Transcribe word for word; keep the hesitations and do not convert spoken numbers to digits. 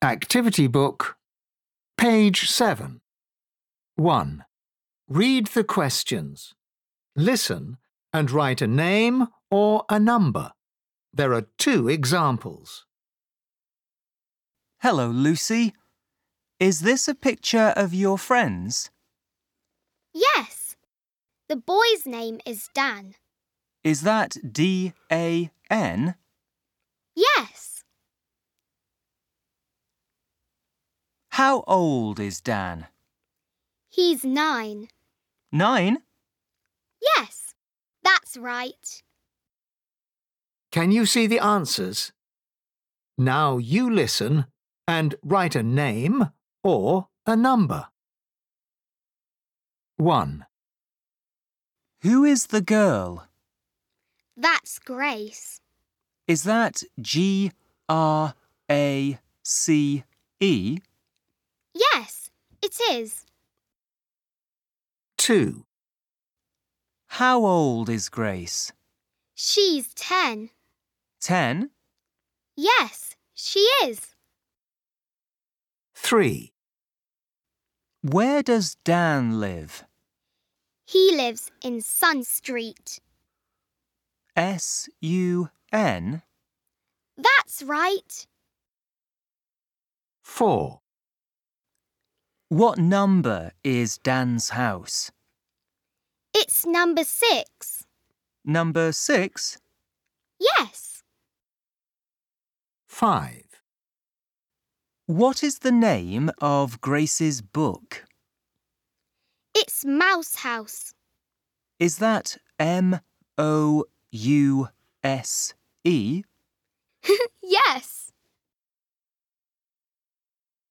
Activity Book, page seven. one. Read the questions. Listen and write a name or a number. There are two examples. Hello, Lucy. Is this a picture of your friends? Yes. The boy's name is Dan. Is that D A N? Yes. How old is Dan? He's nine. Nine? Yes, that's right. Can you see the answers? Now you listen and write a name or a number. one. Who is the girl? That's Grace. Is that G R A C E? Yes, it is. two. How old is Grace? She's ten. Ten? Yes, she is. three. Where does Dan live? He lives in Sun Street. S U N? That's right. four. What number is Dan's house? It's number six. Number six? Yes. five. What is the name of Grace's book? It's Mouse House. Is that M O U S E? Yes.